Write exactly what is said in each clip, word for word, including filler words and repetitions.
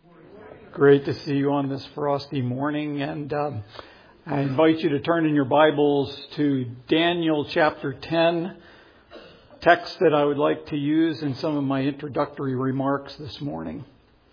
Great to see you on this frosty morning, and um, I invite you to turn in your Bibles to Daniel chapter ten, text that I would like to use in some of my introductory remarks this morning.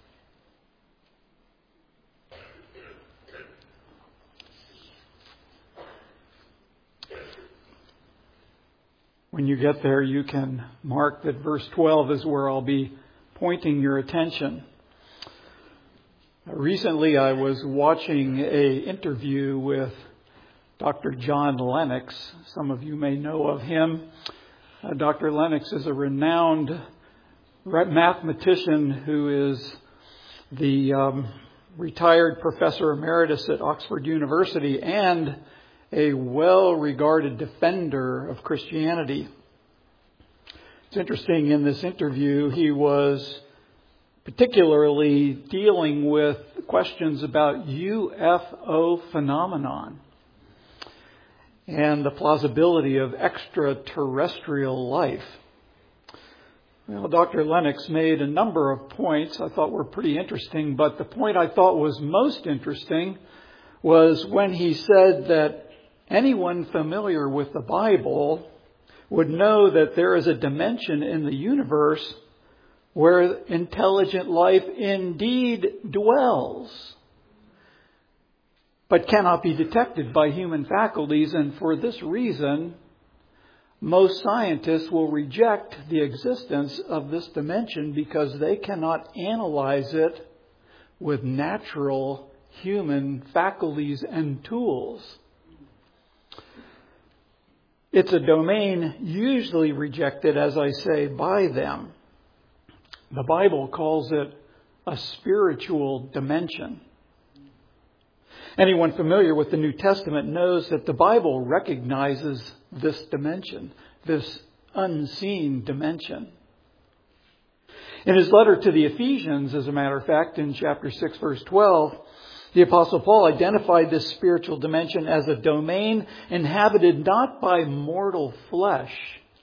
When you get there, you can mark that verse twelve is where I'll be pointing your attention. Recently, I was watching a interview with Doctor John Lennox. Some of you may know of him. Uh, Doctor Lennox is a renowned mathematician who is the um, retired professor emeritus at Oxford University and a well-regarded defender of Christianity. It's interesting, in this interview, he was particularly dealing with questions about U F O phenomenon and the plausibility of extraterrestrial life. Well, Doctor Lennox made a number of points I thought were pretty interesting, but the point I thought was most interesting was when he said that anyone familiar with the Bible would know that there is a dimension in the universe where intelligent life indeed dwells, but cannot be detected by human faculties. And for this reason, most scientists will reject the existence of this dimension because they cannot analyze it with natural human faculties and tools. It's a domain usually rejected, as I say, by them. The Bible calls it a spiritual dimension. Anyone familiar with the New Testament knows that the Bible recognizes this dimension, this unseen dimension. In his letter to the Ephesians, as a matter of fact, in chapter six, verse twelve, the Apostle Paul identified this spiritual dimension as a domain inhabited not by mortal flesh,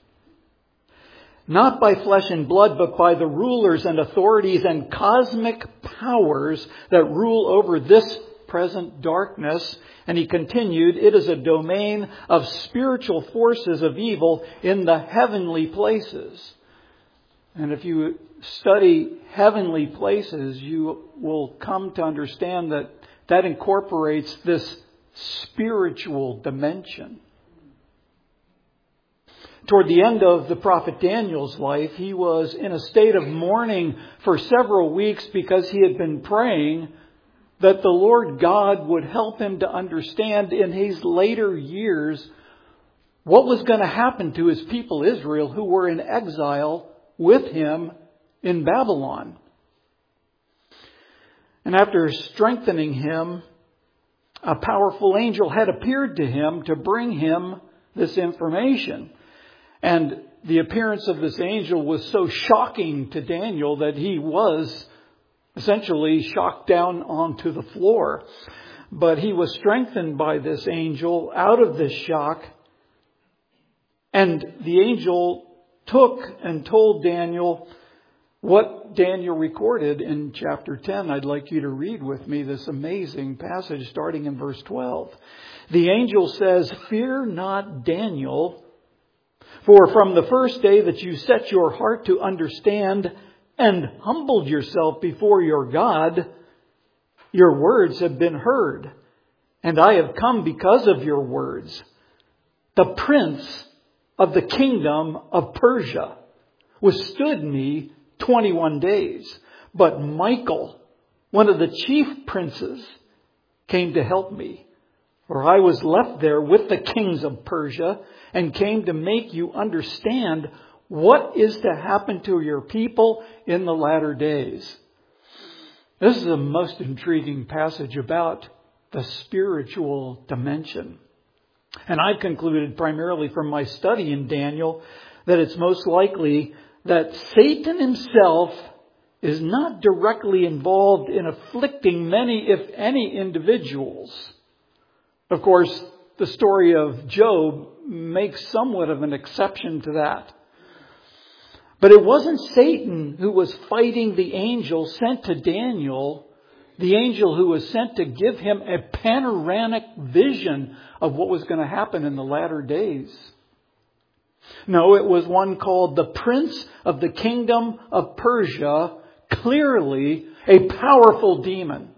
not by flesh and blood, but by the rulers and authorities and cosmic powers that rule over this present darkness. And he continued, it is a domain of spiritual forces of evil in the heavenly places. And if you study heavenly places, you will come to understand that that incorporates this spiritual dimension. Toward the end of the prophet Daniel's life, he was in a state of mourning for several weeks because he had been praying that the Lord God would help him to understand in his later years what was going to happen to his people Israel, who were in exile with him in Babylon. And after strengthening him, a powerful angel had appeared to him to bring him this information. And the appearance of this angel was so shocking to Daniel that he was essentially shocked down onto the floor. But he was strengthened by this angel out of this shock. And the angel took and told Daniel what Daniel recorded in chapter ten. I'd like you to read with me this amazing passage starting in verse twelve. The angel says, "Fear not, Daniel, for from the first day that you set your heart to understand and humbled yourself before your God, your words have been heard, and I have come because of your words. The prince of the kingdom of Persia withstood me twenty-one days, but Michael, one of the chief princes, came to help me. For I was left there with the kings of Persia and came to make you understand what is to happen to your people in the latter days." This is the most intriguing passage about the spiritual dimension. And I've concluded primarily from my study in Daniel that it's most likely that Satan himself is not directly involved in afflicting many, if any, individuals. Of course, the story of Job makes somewhat of an exception to that. But it wasn't Satan who was fighting the angel sent to Daniel, the angel who was sent to give him a panoramic vision of what was going to happen in the latter days. No, it was one called the Prince of the Kingdom of Persia, clearly a powerful demon.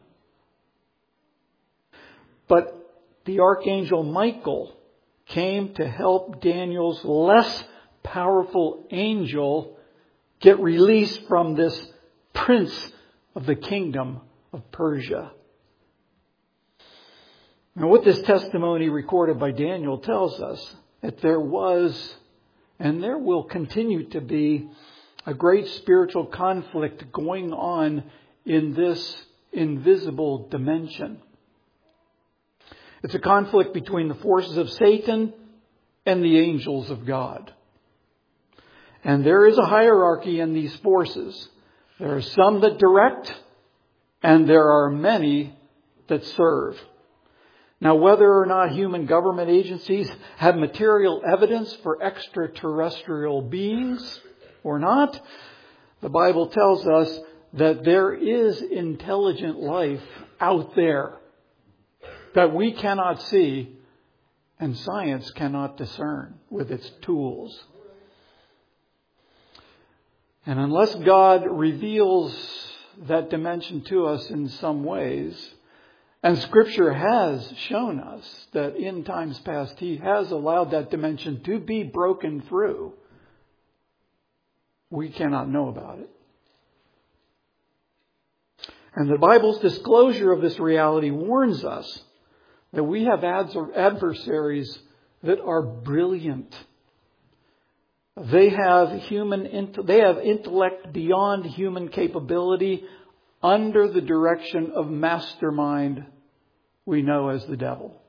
But the Archangel Michael came to help Daniel's less powerful angel get released from this Prince of the Kingdom of Persia. Now, what this testimony recorded by Daniel tells us that there was and there will continue to be a great spiritual conflict going on in this invisible dimension. It's a conflict between the forces of Satan and the angels of God. And there is a hierarchy in these forces. There are some that direct, and there are many that serve. Now, whether or not human government agencies have material evidence for extraterrestrial beings or not, the Bible tells us that there is intelligent life out there that we cannot see and science cannot discern with its tools. And unless God reveals that dimension to us in some ways, and Scripture has shown us that in times past He has allowed that dimension to be broken through, we cannot know about it. And the Bible's disclosure of this reality warns us that we have adversaries that are brilliant. They have human, they have intellect beyond human capability, under the direction of mastermind we know as the devil.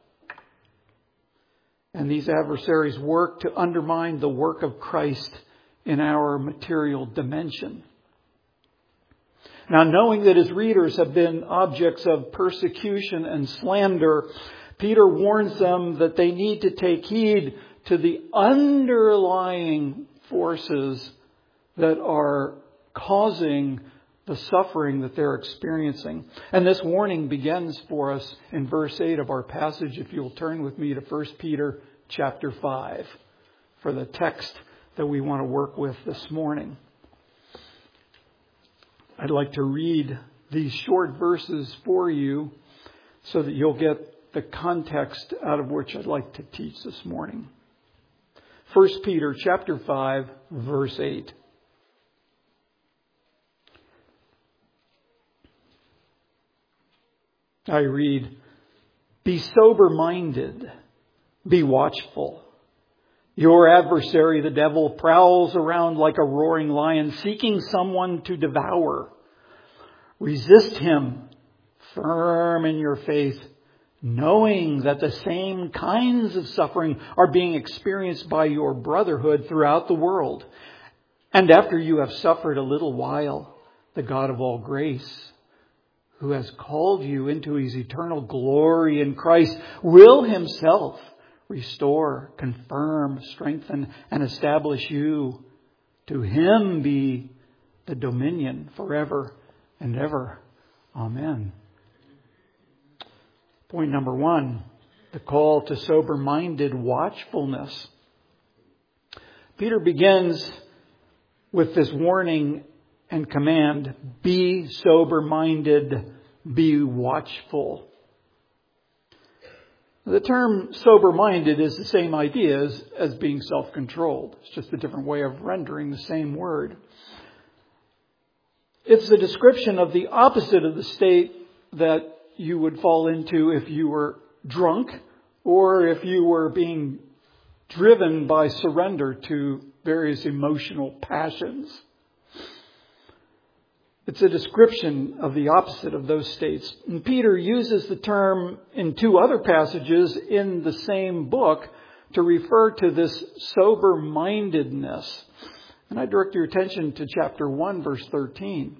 And these adversaries work to undermine the work of Christ in our material dimension. Now, knowing that his readers have been objects of persecution and slander, Peter warns them that they need to take heed to the underlying forces that are causing the suffering that they're experiencing. And this warning begins for us in verse eight of our passage. If you'll turn with me to First Peter chapter five for the text that we want to work with this morning. I'd like to read these short verses for you so that you'll get the context out of which I'd like to teach this morning. First Peter chapter five, verse eight. I read, "Be sober-minded, be watchful. Your adversary, the devil, prowls around like a roaring lion, seeking someone to devour. Resist him, firm in your faith, knowing that the same kinds of suffering are being experienced by your brotherhood throughout the world. And after you have suffered a little while, the God of all grace, who has called you into His eternal glory in Christ, will Himself restore, confirm, strengthen, and establish you. To Him be the dominion forever and ever. Amen." Point number one, the call to sober-minded watchfulness. Peter begins with this warning and command, be sober-minded, be watchful. The term sober-minded is the same idea as, as being self-controlled. It's just a different way of rendering the same word. It's a description of the opposite of the state that you would fall into if you were drunk or if you were being driven by surrender to various emotional passions. It's a description of the opposite of those states. And Peter uses the term in two other passages in the same book to refer to this sober-mindedness. And I direct your attention to chapter one, verse thirteen.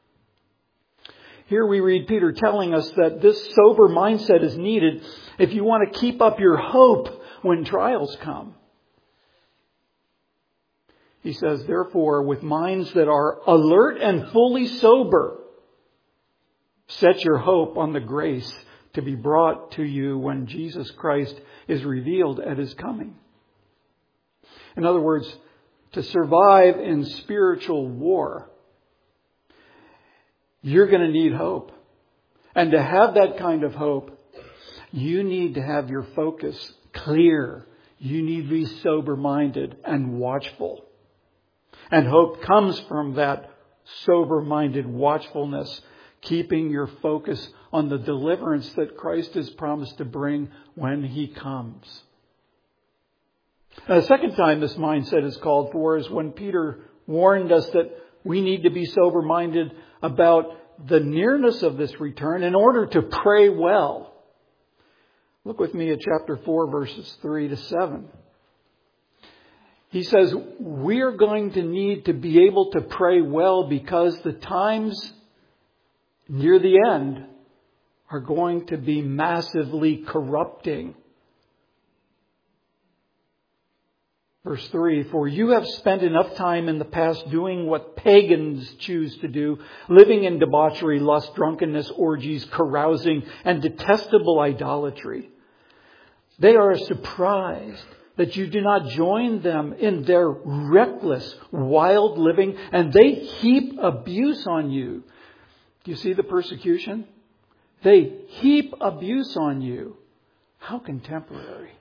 Here we read Peter telling us that this sober mindset is needed if you want to keep up your hope when trials come. He says, therefore, with minds that are alert and fully sober, set your hope on the grace to be brought to you when Jesus Christ is revealed at His coming. In other words, to survive in spiritual war, you're going to need hope. And to have that kind of hope, you need to have your focus clear. You need to be sober-minded and watchful. And hope comes from that sober-minded watchfulness, keeping your focus on the deliverance that Christ has promised to bring when He comes. Now, the second time this mindset is called for is when Peter warned us that we need to be sober-minded about the nearness of this return in order to pray well. Look with me at chapter four, verses three to seven. He says, we're going to need to be able to pray well because the times near the end are going to be massively corrupting. Verse three, for you have spent enough time in the past doing what pagans choose to do, living in debauchery, lust, drunkenness, orgies, carousing, and detestable idolatry. They are surprised that you do not join them in their reckless, wild living, and they heap abuse on you. Do you see the persecution? They heap abuse on you. How contemporary.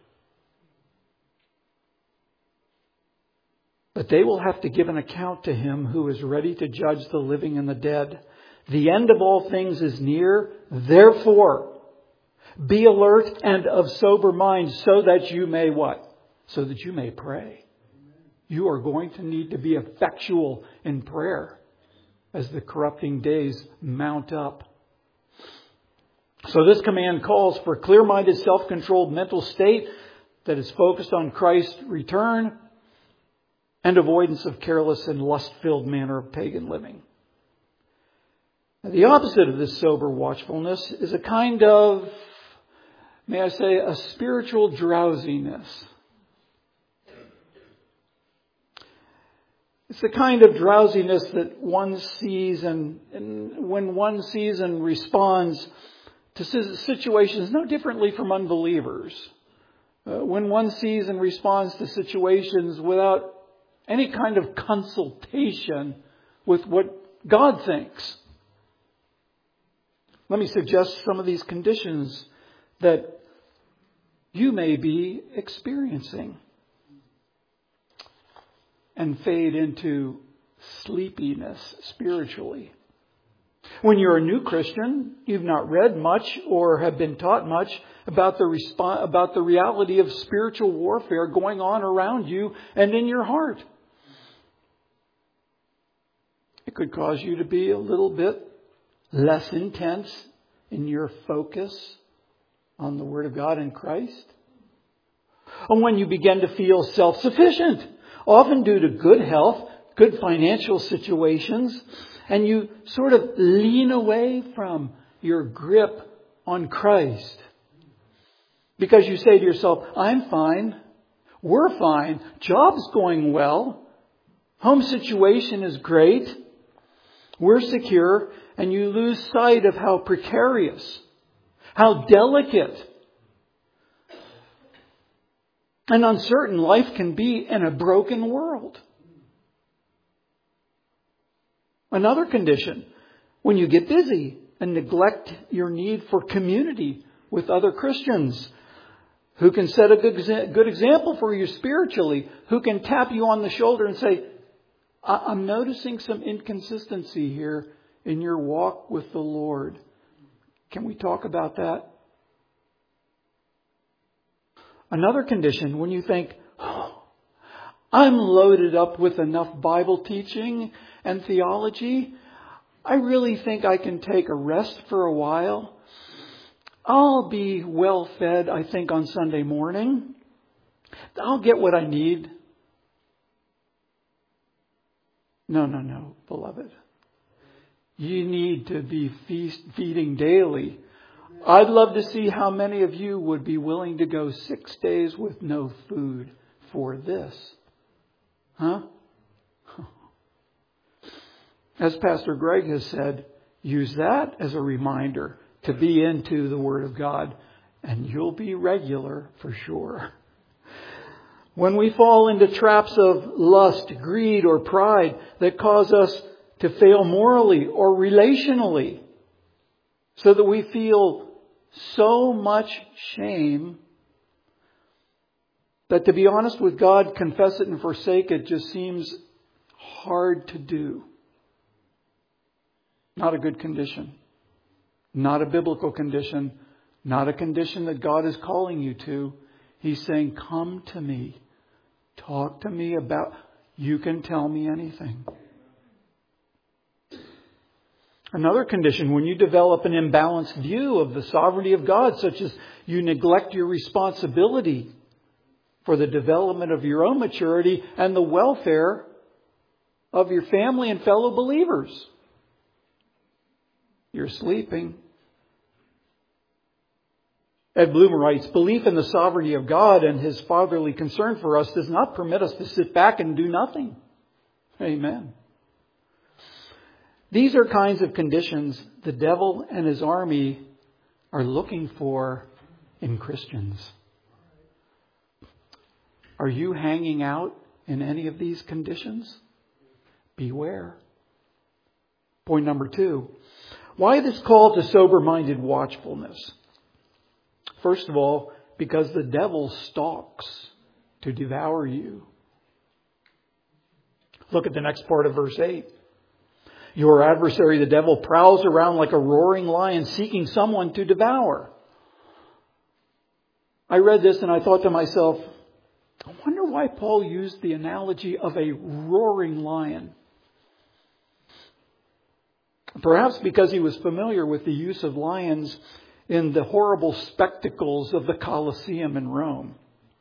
But they will have to give an account to Him who is ready to judge the living and the dead. The end of all things is near. Therefore, be alert and of sober mind so that you may what? So that you may pray. You are going to need to be effectual in prayer as the corrupting days mount up. So this command calls for a clear-minded, self-controlled mental state that is focused on Christ's return and avoidance of careless and lust-filled manner of pagan living. Now, the opposite of this sober watchfulness is a kind of, may I say, a spiritual drowsiness. It's the kind of drowsiness that one sees and, and when one sees and responds to situations no differently from unbelievers. Uh, when one sees and responds to situations without any kind of consultation with what God thinks. Let me suggest some of these conditions that you may be experiencing and fade into sleepiness spiritually. When you're a new Christian, you've not read much or have been taught much about the resp- about the reality of spiritual warfare going on around you and in your heart. It could cause you to be a little bit less intense in your focus on the Word of God in Christ. And when you begin to feel self-sufficient, often due to good health, good financial situations, and you sort of lean away from your grip on Christ. Because you say to yourself, I'm fine, we're fine, job's going well, home situation is great, we're secure, and you lose sight of how precarious, how delicate and uncertain life can be in a broken world. Another condition, when you get busy and neglect your need for community with other Christians who can set a good, good example for you spiritually, who can tap you on the shoulder and say, I'm noticing some inconsistency here in your walk with the Lord. Can we talk about that? Another condition, when you think, oh, I'm loaded up with enough Bible teaching and theology, I really think I can take a rest for a while. I'll be well fed, I think, on Sunday morning. I'll get what I need. No, no, no, beloved. You need to be feast, feeding daily. I'd love to see how many of you would be willing to go six days with no food for this. Huh? as Pastor Greg has said, use that as a reminder to be into the Word of God, and you'll be regular for sure. When we fall into traps of lust, greed, or pride that cause us to fail morally or relationally, so that we feel so much shame that, to be honest with God, confess it and forsake it just seems hard to do. Not a good condition. Not a biblical condition. Not a condition that God is calling you to. He's saying, come to me. Talk to me about, you can tell me anything. Another condition, when you develop an imbalanced view of the sovereignty of God, such as you neglect your responsibility for the development of your own maturity and the welfare of your family and fellow believers. You're sleeping. Ed Bloomer writes, belief in the sovereignty of God and His fatherly concern for us does not permit us to sit back and do nothing. Amen. These are kinds of conditions the devil and his army are looking for in Christians. Are you hanging out in any of these conditions? Beware. Point number two. Why this call to sober-minded watchfulness? First of all, because the devil stalks to devour you. Look at the next part of verse eight. Your adversary, the devil, prowls around like a roaring lion seeking someone to devour. I read this and I thought to myself, I wonder why Paul used the analogy of a roaring lion. Perhaps because he was familiar with the use of lions in the horrible spectacles of the Colosseum in Rome.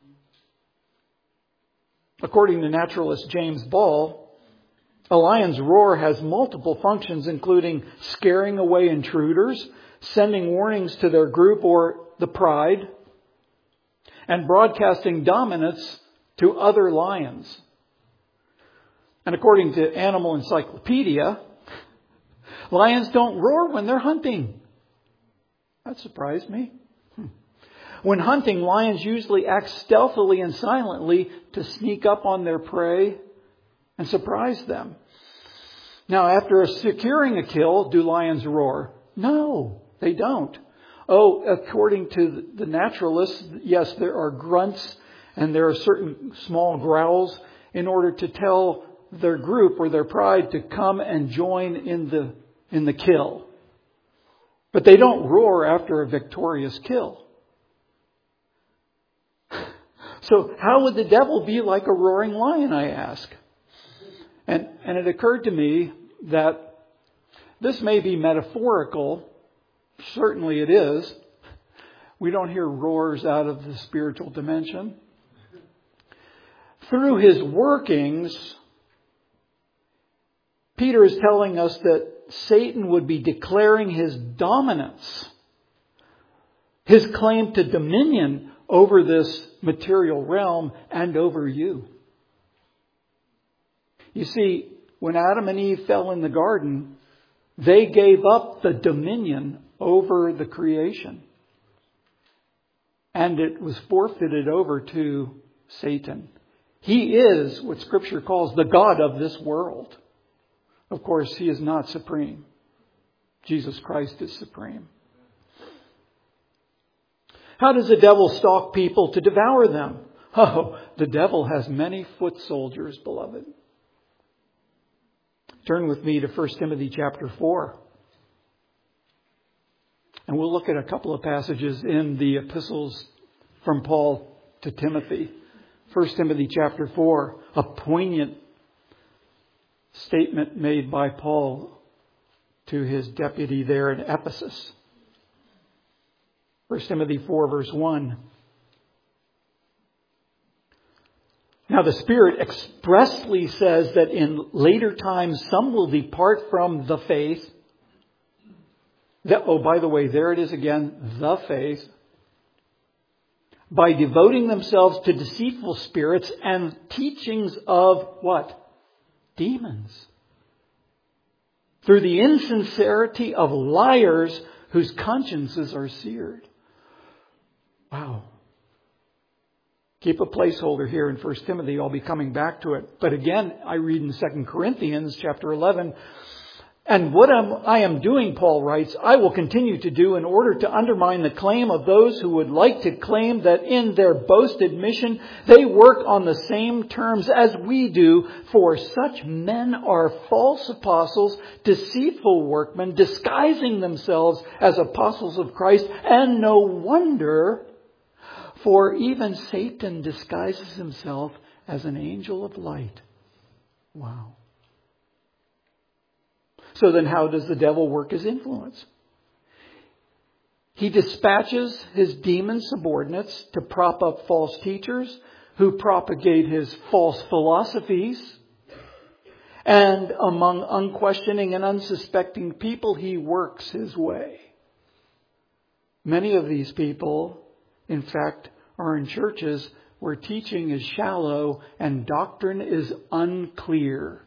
According to naturalist James Ball, a lion's roar has multiple functions, including scaring away intruders, sending warnings to their group or the pride, and broadcasting dominance to other lions. And according to Animal Encyclopedia, lions don't roar when they're hunting. That surprised me. Hmm. When hunting, lions usually act stealthily and silently to sneak up on their prey and surprise them. Now, after securing a kill, do lions roar? No, they don't. Oh, according to the naturalists, yes, there are grunts and there are certain small growls in order to tell their group or their pride to come and join in the in the kill. But they don't roar after a victorious kill. So how would the devil be like a roaring lion, I ask? And, and it occurred to me that this may be metaphorical. Certainly it is. We don't hear roars out of the spiritual dimension. Through his workings, Peter is telling us that Satan would be declaring his dominance, his claim to dominion over this material realm and over you. You see, when Adam and Eve fell in the garden, they gave up the dominion over the creation. And it was forfeited over to Satan. He is what Scripture calls the God of this world. Of course, He is not supreme. Jesus Christ is supreme. How does the devil stalk people to devour them? Oh, the devil has many foot soldiers, beloved. Turn with me to First Timothy chapter four. And we'll look at a couple of passages in the epistles from Paul to Timothy. First Timothy chapter four, a poignant statement made by Paul to his deputy there in Ephesus. First Timothy four verse one. Now the Spirit expressly says that in later times some will depart from the faith. That, oh, by the way, there it is again, the faith. By devoting themselves to deceitful spirits and teachings of what? Demons. through the insincerity of liars whose consciences are seared. Wow. Keep a placeholder here in First Timothy. I'll be coming back to it. But again, I read in Second Corinthians chapter eleven. And what I am doing, Paul writes, I will continue to do in order to undermine the claim of those who would like to claim that in their boasted mission they work on the same terms as we do. For such men are false apostles, deceitful workmen, disguising themselves as apostles of Christ. And no wonder, for even Satan disguises himself as an angel of light. Wow. So then how does the devil work his influence? He dispatches his demon subordinates to prop up false teachers who propagate his false philosophies. And among unquestioning and unsuspecting people, he works his way. Many of these people, in fact, are in churches where teaching is shallow and doctrine is unclear.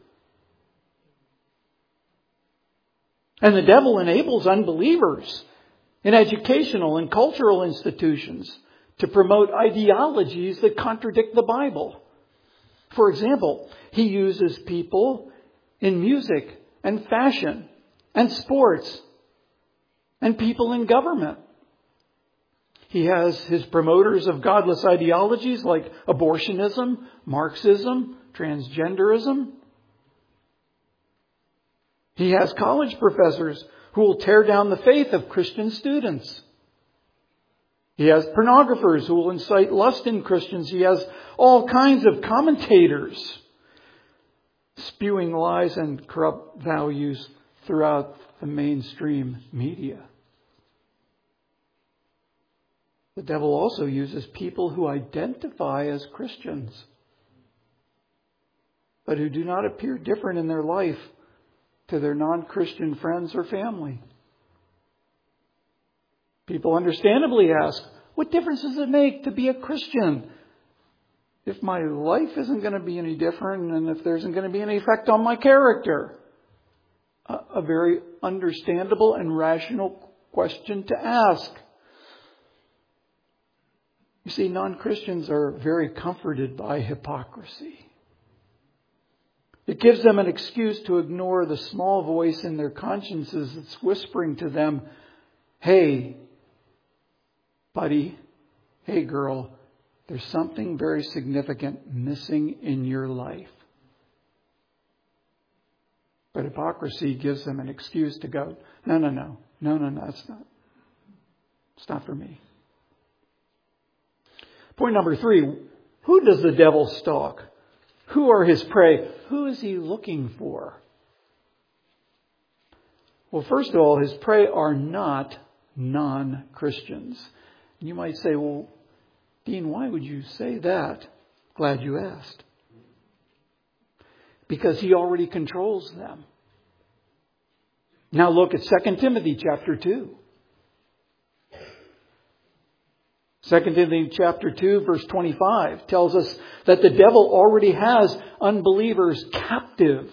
And the devil enables unbelievers in educational and cultural institutions to promote ideologies that contradict the Bible. For example, he uses people in music and fashion and sports and people in government. He has his promoters of godless ideologies like abortionism, Marxism, transgenderism. He has college professors who will tear down the faith of Christian students. He has pornographers who will incite lust in Christians. He has all kinds of commentators spewing lies and corrupt values throughout the mainstream media. The devil also uses people who identify as Christians, but who do not appear different in their life to their non-Christian friends or family. People understandably ask, what difference does it make to be a Christian if my life isn't going to be any different and if there isn't going to be any effect on my character? A, a very understandable and rational question to ask. You see, non-Christians are very comforted by hypocrisy. It gives them an excuse to ignore the small voice in their consciences that's whispering to them, hey, buddy, hey, girl, there's something very significant missing in your life. But hypocrisy gives them an excuse to go, no, no, no, no, no, no, it's not. It's not for me. Point number three, who does the devil stalk? Who are his prey? Who is he looking for? Well, first of all, his prey are not non-Christians. You might say, well, Dean, why would you say that? Glad you asked. Because he already controls them. Now look at Second Timothy chapter two. Second Timothy chapter two, verse twenty-five tells us that the devil already has unbelievers captive.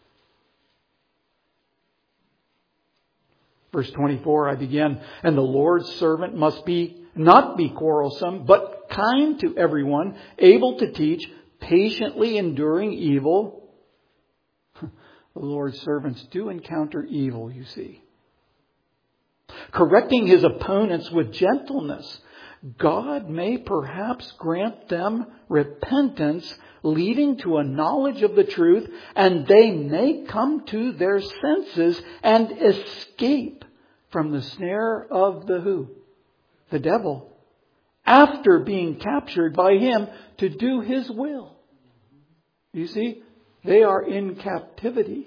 Verse twenty-four, I begin, and the Lord's servant must be not be quarrelsome, but kind to everyone, able to teach, patiently enduring evil. The Lord's servants do encounter evil, you see. Correcting his opponents with gentleness. God may perhaps grant them repentance leading to a knowledge of the truth, and they may come to their senses and escape from the snare of the who? The devil. After being captured by him to do his will. You see, they are in captivity.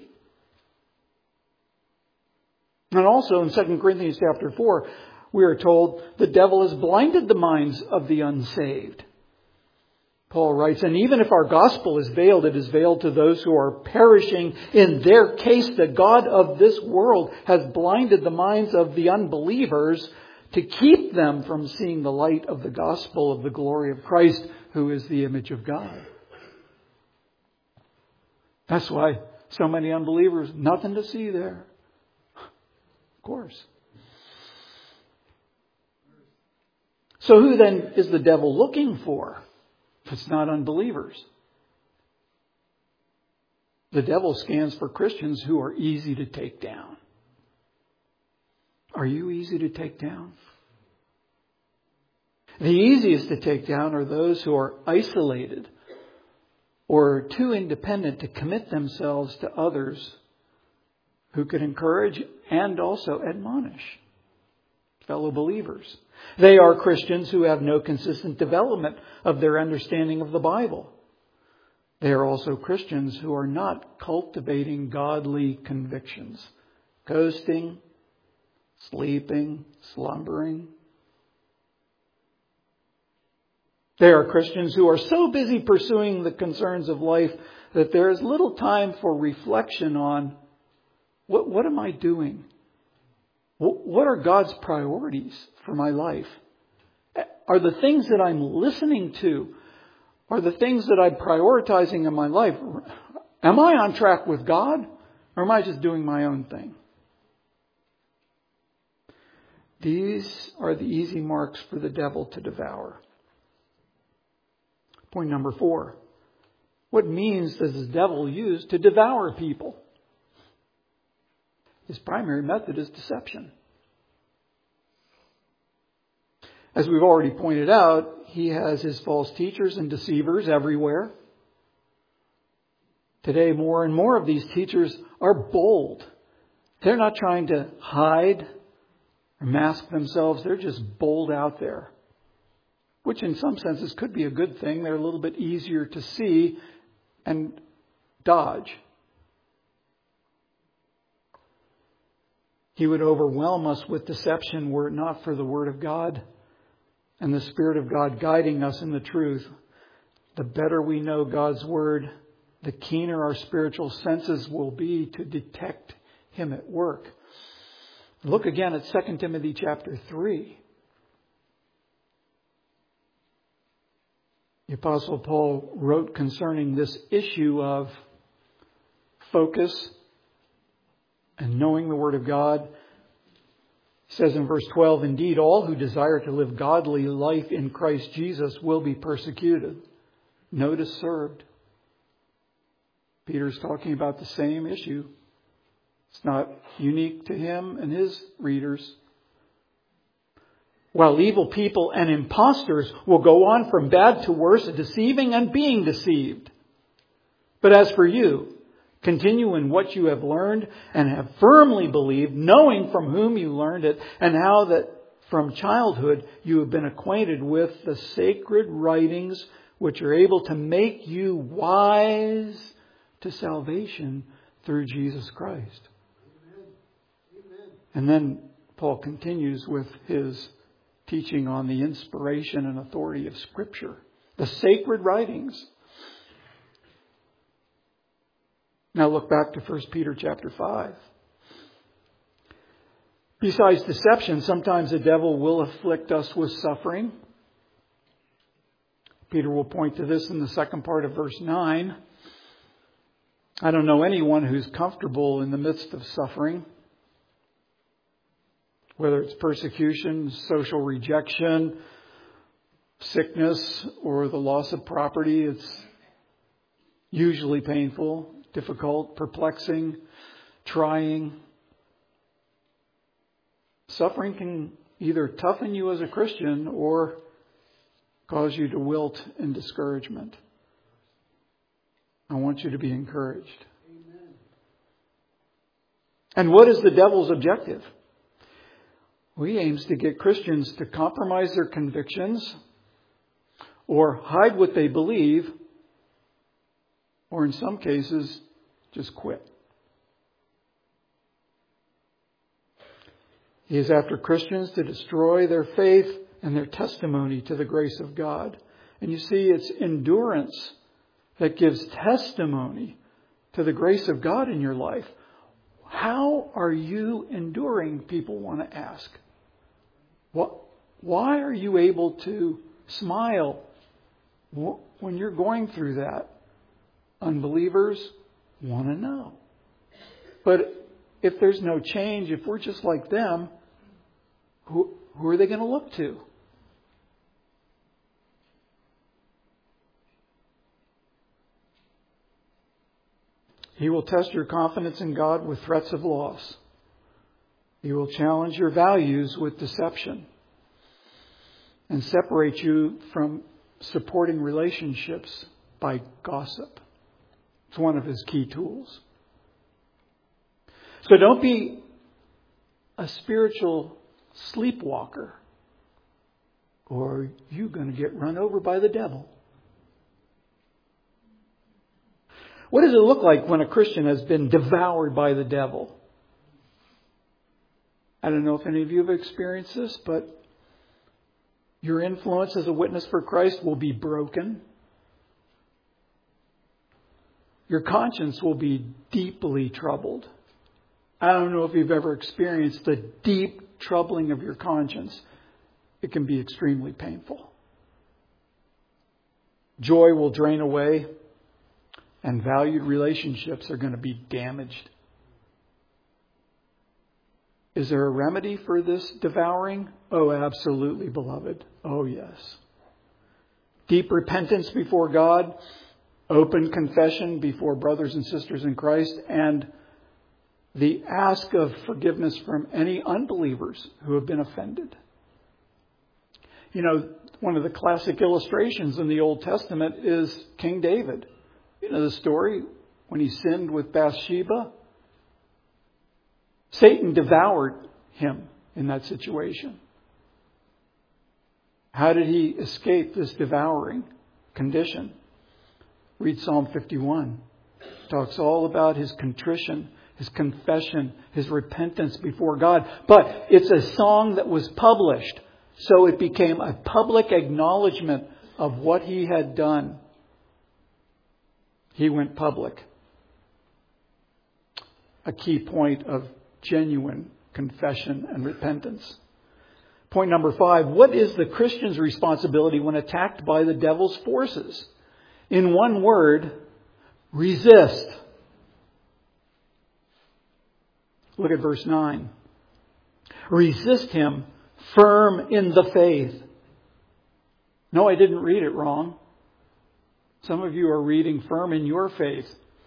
And also in Second Corinthians chapter four, we are told the devil has blinded the minds of the unsaved. Paul writes, and even if our gospel is veiled, it is veiled to those who are perishing. In their case, the God of this world has blinded the minds of the unbelievers to keep them from seeing the light of the gospel of the glory of Christ, who is the image of God. That's why so many unbelievers, nothing to see there. course. So who then is the devil looking for if it's not unbelievers? The devil scans for Christians who are easy to take down. Are you easy to take down? The easiest to take down are those who are isolated or too independent to commit themselves to others who could encourage and also admonish fellow believers. They are Christians who have no consistent development of their understanding of the Bible. They are also Christians who are not cultivating godly convictions, coasting, sleeping, slumbering. They are Christians who are so busy pursuing the concerns of life that there is little time for reflection on what, what am I doing? What are God's priorities for my life? Are the things that I'm listening to, are the things that I'm prioritizing in my life, am I on track with God, or am I just doing my own thing? These are the easy marks for the devil to devour. Point number four. What means does the devil use to devour people? His primary method is deception. As we've already pointed out, he has his false teachers and deceivers everywhere. Today, more and more of these teachers are bold. They're not trying to hide or mask themselves. They're just bold out there, which in some senses could be a good thing. They're a little bit easier to see and dodge. He would overwhelm us with deception were it not for the Word of God and the Spirit of God guiding us in the truth. The better we know God's Word, the keener our spiritual senses will be to detect Him at work. Look again at Second Timothy chapter three. The Apostle Paul wrote concerning this issue of focus and knowing the Word of God. He says in verse twelve, indeed, all who desire to live godly life in Christ Jesus will be persecuted. Notice served. Peter's talking about the same issue. It's not unique to him and his readers. While evil people and impostors will go on from bad to worse, deceiving and being deceived. But as for you, continue in what you have learned and have firmly believed, knowing from whom you learned it, and how that from childhood you have been acquainted with the sacred writings which are able to make you wise to salvation through Jesus Christ. Amen. And then Paul continues with his teaching on the inspiration and authority of Scripture, the sacred writings. Now look back to First Peter chapter five. Besides deception, sometimes the devil will afflict us with suffering. Peter will point to this in the second part of verse nine. I don't know anyone who's comfortable in the midst of suffering, whether it's persecution, social rejection, sickness, or the loss of property. It's usually painful, difficult, perplexing, trying. Suffering can either toughen you as a Christian or cause you to wilt in discouragement. I want you to be encouraged. Amen. And what is the devil's objective? Well, he aims to get Christians to compromise their convictions or hide what they believe, or in some cases, just quit. He is after Christians to destroy their faith and their testimony to the grace of God. And you see, it's endurance that gives testimony to the grace of God in your life. How are you enduring, people want to ask. What, why are you able to smile when you're going through that? Unbelievers want to know. But if there's no change, if we're just like them, who, who are they going to look to? He will test your confidence in God with threats of loss. He will challenge your values with deception and separate you from supporting relationships by gossip. It's one of his key tools. So don't be a spiritual sleepwalker, or you're going to get run over by the devil. What does it look like when a Christian has been devoured by the devil? I don't know if any of you have experienced this, but your influence as a witness for Christ will be broken. Your conscience will be deeply troubled. I don't know if you've ever experienced the deep troubling of your conscience. It can be extremely painful. Joy will drain away, and valued relationships are going to be damaged. Is there a remedy for this devouring? Oh, absolutely, beloved. Oh, yes. Deep repentance before God, open confession before brothers and sisters in Christ, and the ask of forgiveness from any unbelievers who have been offended. You know, one of the classic illustrations in the Old Testament is King David. You know the story when he sinned with Bathsheba? Satan devoured him in that situation. How did he escape this devouring condition? Read Psalm fifty-one. It talks all about his contrition, his confession, his repentance before God. But it's a song that was published, so it became a public acknowledgement of what he had done. He went public. A key point of genuine confession and repentance. Point number five, what is the Christian's responsibility when attacked by the devil's forces? In one word, resist. Look at verse nine. Resist him firm in the faith. No, I didn't read it wrong. Some of you are reading firm in your faith.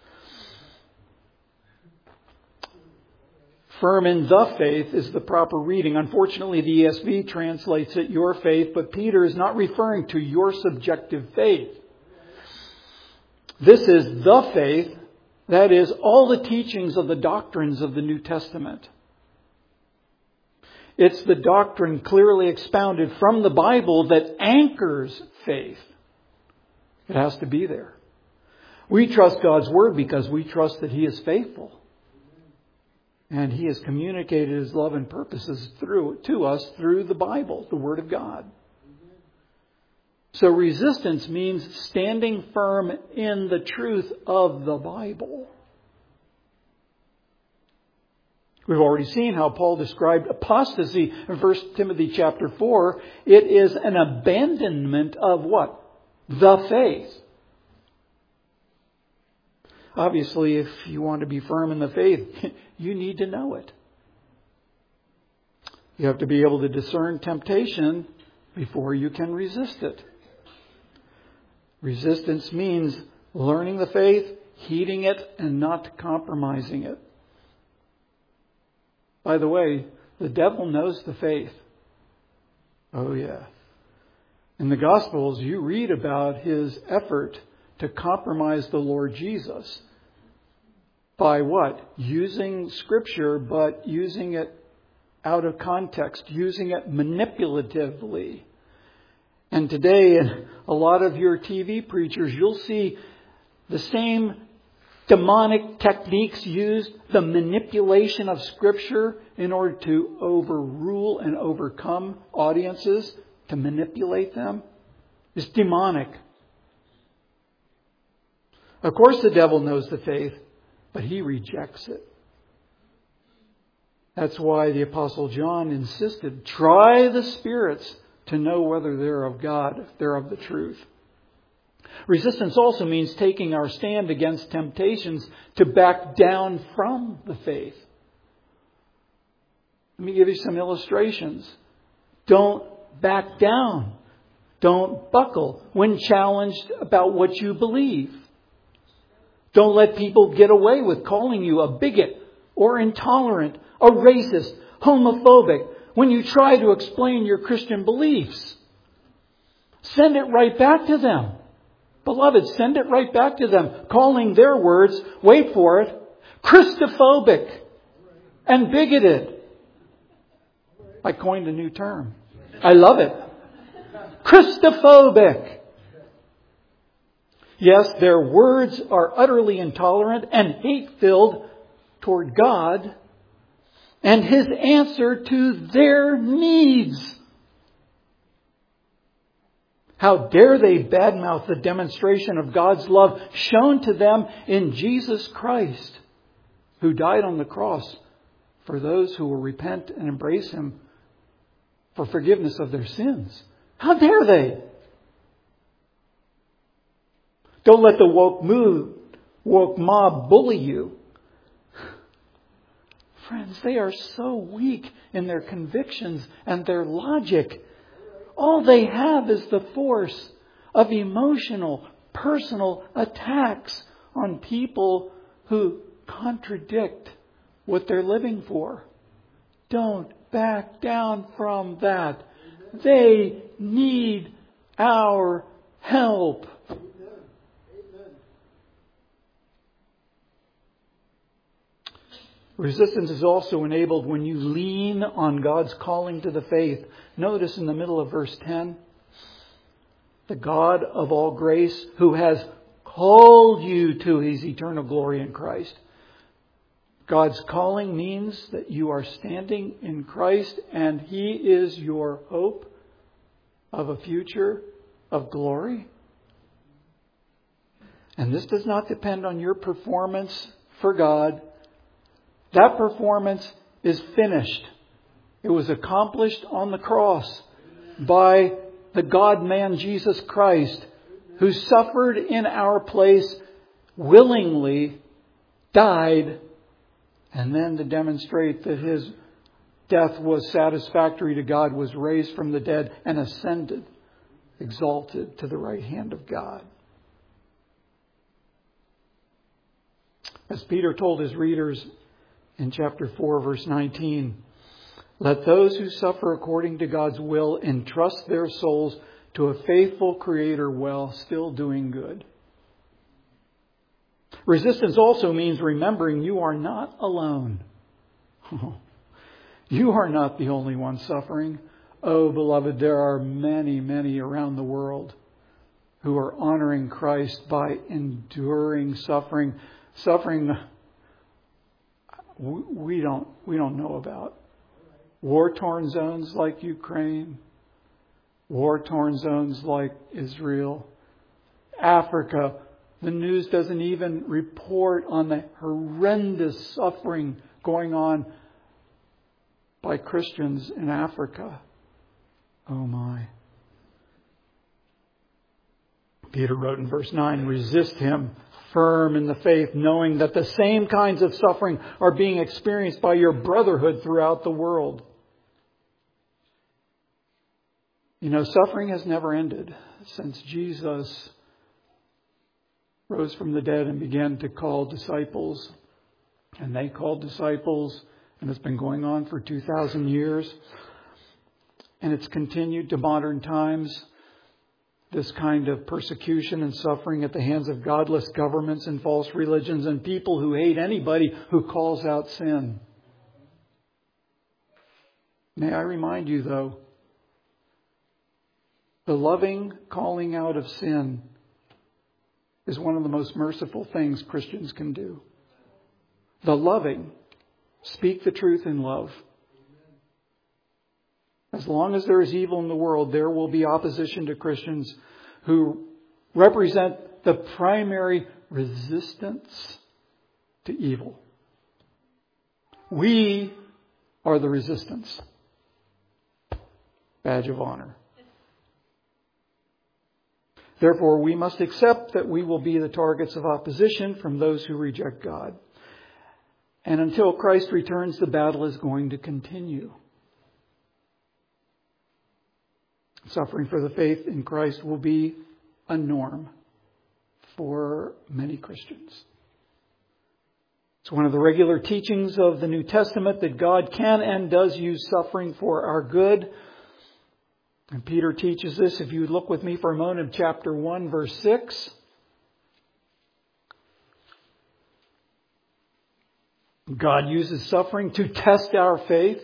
Firm in the faith is the proper reading. Unfortunately, the E S V translates it your faith, but Peter is not referring to your subjective faith. This is the faith, that is, all the teachings of the doctrines of the New Testament. It's the doctrine clearly expounded from the Bible that anchors faith. It has to be there. We trust God's Word because we trust that He is faithful. And He has communicated His love and purposes through to us through the Bible, the Word of God. So resistance means standing firm in the truth of the Bible. We've already seen how Paul described apostasy in First Timothy chapter four. It is an abandonment of what? The faith. Obviously, if you want to be firm in the faith, you need to know it. You have to be able to discern temptation before you can resist it. Resistance means learning the faith, heeding it, and not compromising it. By the way, the devil knows the faith. Oh, yeah. In the Gospels, you read about his effort to compromise the Lord Jesus. By what? Using Scripture, but using it out of context, using it manipulatively. And today, in a lot of your T V preachers, you'll see the same demonic techniques used, the manipulation of Scripture in order to overrule and overcome audiences, to manipulate them. It's demonic. Of course, the devil knows the faith, but he rejects it. That's why the Apostle John insisted, try the spirits to know whether they're of God, if they're of the truth. Resistance also means taking our stand against temptations to back down from the faith. Let me give you some illustrations. Don't back down. Don't buckle when challenged about what you believe. Don't let people get away with calling you a bigot or intolerant, a racist, homophobic when you try to explain your Christian beliefs. Send it right back to them. Beloved, send it right back to them, calling their words, wait for it, Christophobic and bigoted. I coined a new term. I love it. Christophobic. Yes, their words are utterly intolerant and hate-filled toward God and His answer to their needs. How dare they badmouth the demonstration of God's love shown to them in Jesus Christ, who died on the cross for those who will repent and embrace Him for forgiveness of their sins. How dare they? Don't let the woke mood, woke mob bully you. Friends, they are so weak in their convictions and their logic. All they have is the force of emotional, personal attacks on people who contradict what they're living for. Don't back down from that. They need our help. Resistance is also enabled when you lean on God's calling to the faith. Notice in the middle of verse ten, the God of all grace who has called you to His eternal glory in Christ. God's calling means that you are standing in Christ and He is your hope of a future of glory. And this does not depend on your performance for God. That performance is finished. It was accomplished on the cross by the God-man Jesus Christ, who suffered in our place, willingly died, and then to demonstrate that His death was satisfactory to God, was raised from the dead and ascended, exalted to the right hand of God. As Peter told his readers in chapter four, verse nineteen, let those who suffer according to God's will entrust their souls to a faithful Creator while still doing good. Resistance also means remembering you are not alone. You are not the only one suffering. Oh, beloved, there are many, many around the world who are honoring Christ by enduring suffering. Suffering we don't, we don't know about. War-torn zones like Ukraine. War-torn zones like Israel. Africa. The news doesn't even report on the horrendous suffering going on by Christians in Africa. Oh my. Peter wrote in verse nine, resist him, firm in the faith, knowing that the same kinds of suffering are being experienced by your brotherhood throughout the world. You know, suffering has never ended since Jesus rose from the dead and began to call disciples. And they called disciples, and it's been going on for two thousand years. And it's continued to modern times. This kind of persecution and suffering at the hands of godless governments and false religions and people who hate anybody who calls out sin. May I remind you, though, the loving calling out of sin is one of the most merciful things Christians can do. The loving speak the truth in love. As long as there is evil in the world, there will be opposition to Christians who represent the primary resistance to evil. We are the resistance. Badge of honor. Therefore, we must accept that we will be the targets of opposition from those who reject God. And until Christ returns, the battle is going to continue. Suffering for the faith in Christ will be a norm for many Christians. It's one of the regular teachings of the New Testament that God can and does use suffering for our good. And Peter teaches this. If you would look with me for a moment in chapter one, verse six. God uses suffering to test our faith.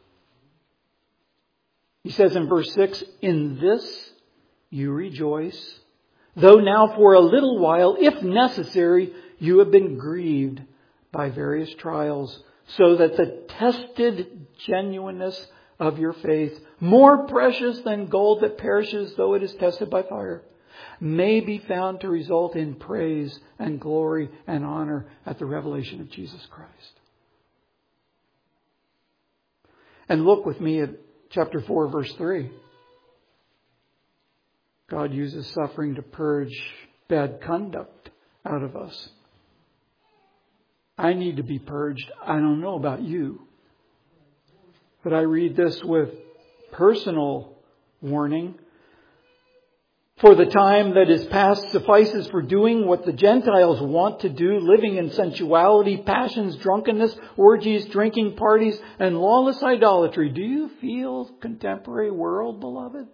He says in verse six, "In this you rejoice, though now for a little while, if necessary, you have been grieved by various trials, so that the tested genuineness of your faith, more precious than gold that perishes though it is tested by fire, may be found to result in praise and glory and honor at the revelation of Jesus Christ." And look with me at chapter four, verse three. God uses suffering to purge bad conduct out of us. I need to be purged. I don't know about you. But I read this with personal warning. For the time that is past suffices for doing what the Gentiles want to do, living in sensuality, passions, drunkenness, orgies, drinking parties, and lawless idolatry. Do you feel contemporary world, beloved?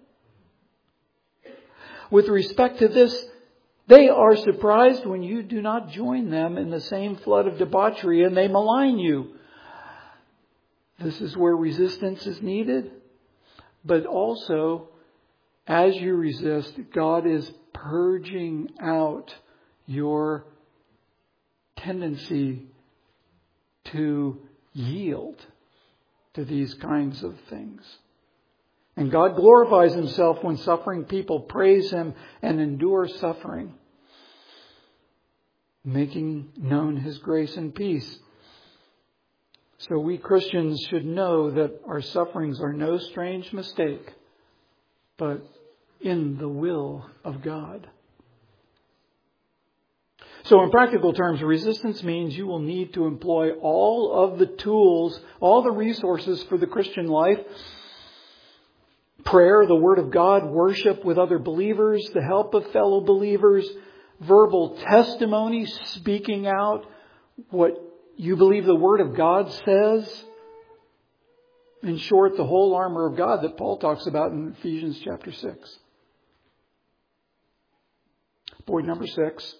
With respect to this, they are surprised when you do not join them in the same flood of debauchery, and they malign you. This is where resistance is needed. But also, as you resist, God is purging out your tendency to yield to these kinds of things. And God glorifies Himself when suffering people praise Him and endure suffering, making known His grace and peace. So we Christians should know that our sufferings are no strange mistake, but in the will of God. So in practical terms, resistance means you will need to employ all of the tools, all the resources for the Christian life. Prayer, the Word of God, worship with other believers, the help of fellow believers, verbal testimony, speaking out what you believe the Word of God says. In short, the whole armor of God that Paul talks about in Ephesians chapter six. Point number six.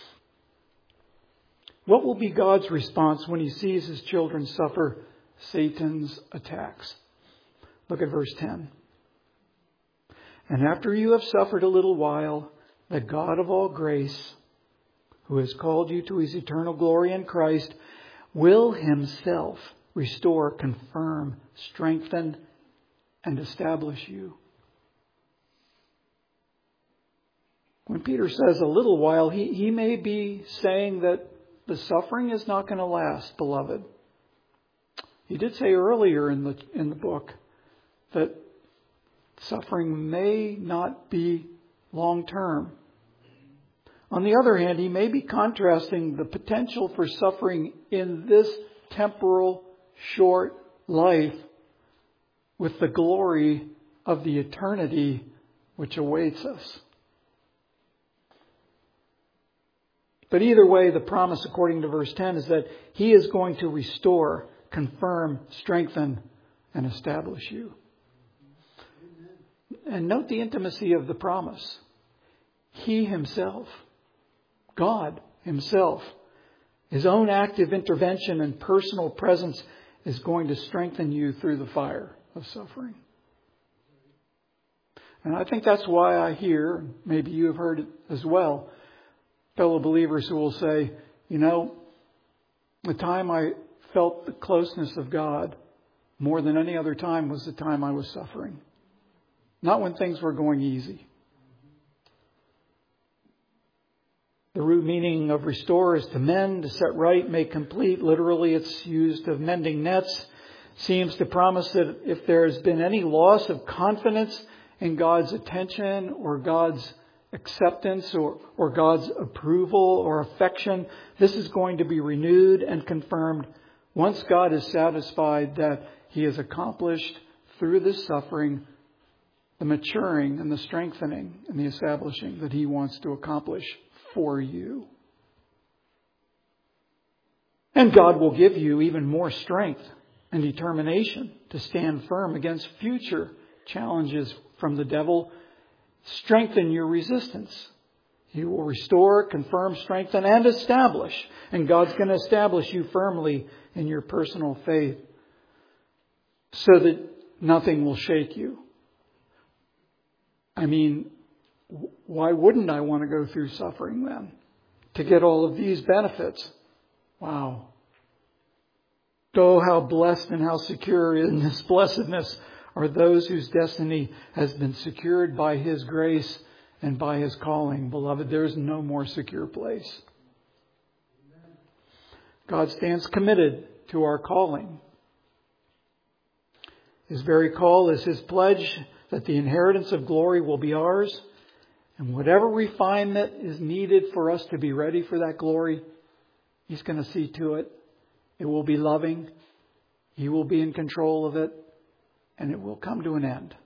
What will be God's response when He sees His children suffer Satan's attacks? Look at verse ten. "And after you have suffered a little while, the God of all grace, who has called you to His eternal glory in Christ, will Himself restore, confirm, strengthen, and establish you." When Peter says a little while, he, he may be saying that the suffering is not going to last, beloved. He did say earlier in the in the book that suffering may not be long term. On the other hand, he may be contrasting the potential for suffering in this temporal, short life with the glory of the eternity which awaits us. But either way, the promise according to verse ten is that He is going to restore, confirm, strengthen, and establish you. And note the intimacy of the promise. He Himself, God Himself, His own active intervention and personal presence is going to strengthen you through the fire of suffering. And I think that's why I hear, maybe you have heard it as well, fellow believers who will say, you know, the time I felt the closeness of God more than any other time was the time I was suffering. Not when things were going easy. The root meaning of restore is to mend, to set right, make complete. Literally, it's used of mending nets. Seems to promise that if there has been any loss of confidence in God's attention or God's acceptance or, or God's approval or affection, this is going to be renewed and confirmed Once God is satisfied that He has accomplished through this suffering the maturing and the strengthening and the establishing that He wants to accomplish for you. And God will give you even more strength and determination to stand firm against future challenges from the devil. Strengthen your resistance. He will restore, confirm, strengthen, and establish. And God's going to establish you firmly in your personal faith so that nothing will shake you. I mean, why wouldn't I want to go through suffering then? To get all of these benefits. Wow. Oh, how blessed and how secure in this blessedness are those whose destiny has been secured by His grace and by His calling. Beloved, there is no more secure place. God stands committed to our calling. His very call is His pledge that the inheritance of glory will be ours. And whatever refinement is needed for us to be ready for that glory, He's going to see to it. It will be loving. He will be in control of it. And it will come to an end.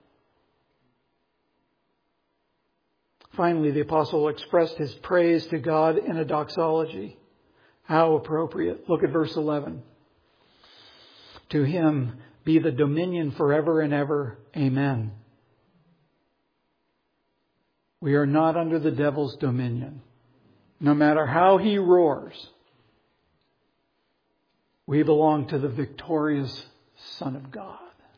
Finally, the apostle expressed his praise to God in a doxology. How appropriate. Look at verse eleven. To Him be the dominion forever and ever. Amen. We are not under the devil's dominion. No matter how he roars, we belong to the victorious Son of God,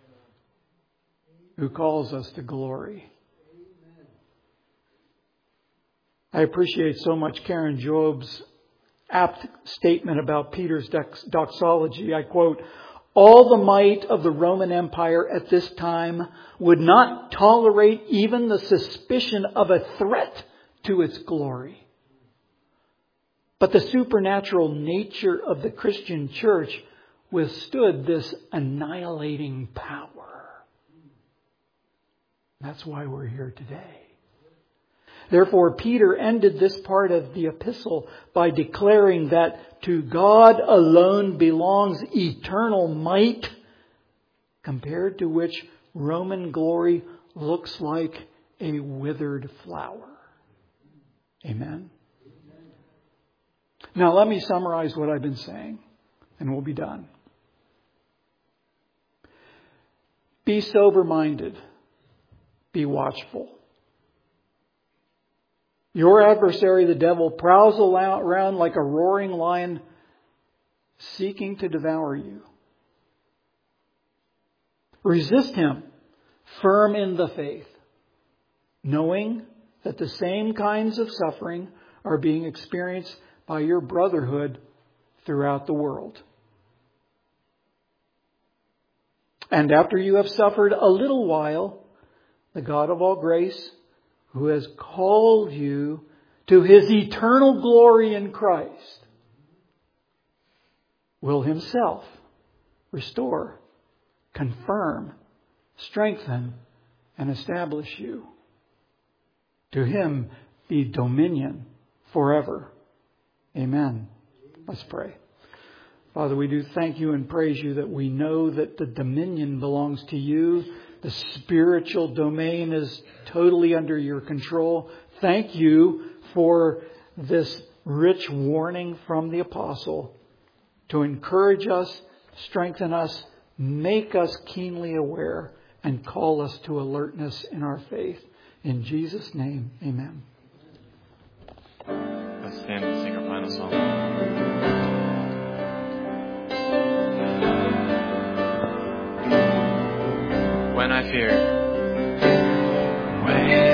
who calls us to glory. I appreciate so much Karen Job's apt statement about Peter's doxology. I quote, "All the might of the Roman Empire at this time would not tolerate even the suspicion of a threat to its glory. But the supernatural nature of the Christian church withstood this annihilating power." That's why we're here today. Therefore, Peter ended this part of the epistle by declaring that to God alone belongs eternal might, compared to which Roman glory looks like a withered flower. Amen. Now let me summarize what I've been saying, and we'll be done. Be sober-minded. Be watchful. Your adversary, the devil, prowls around like a roaring lion, seeking to devour you. Resist him, firm in the faith, knowing that the same kinds of suffering are being experienced by your brotherhood throughout the world. And after you have suffered a little while, the God of all grace, who has called you to His eternal glory in Christ, will Himself restore, confirm, strengthen, and establish you. To Him be dominion forever. Amen. Let's pray. Father, we do thank You and praise You that we know that the dominion belongs to You. The spiritual domain is totally under Your control. Thank You for this rich warning from the apostle to encourage us, strengthen us, make us keenly aware, and call us to alertness in our faith. In Jesus' name, amen. Let's stand and sing our final song. When I fear, when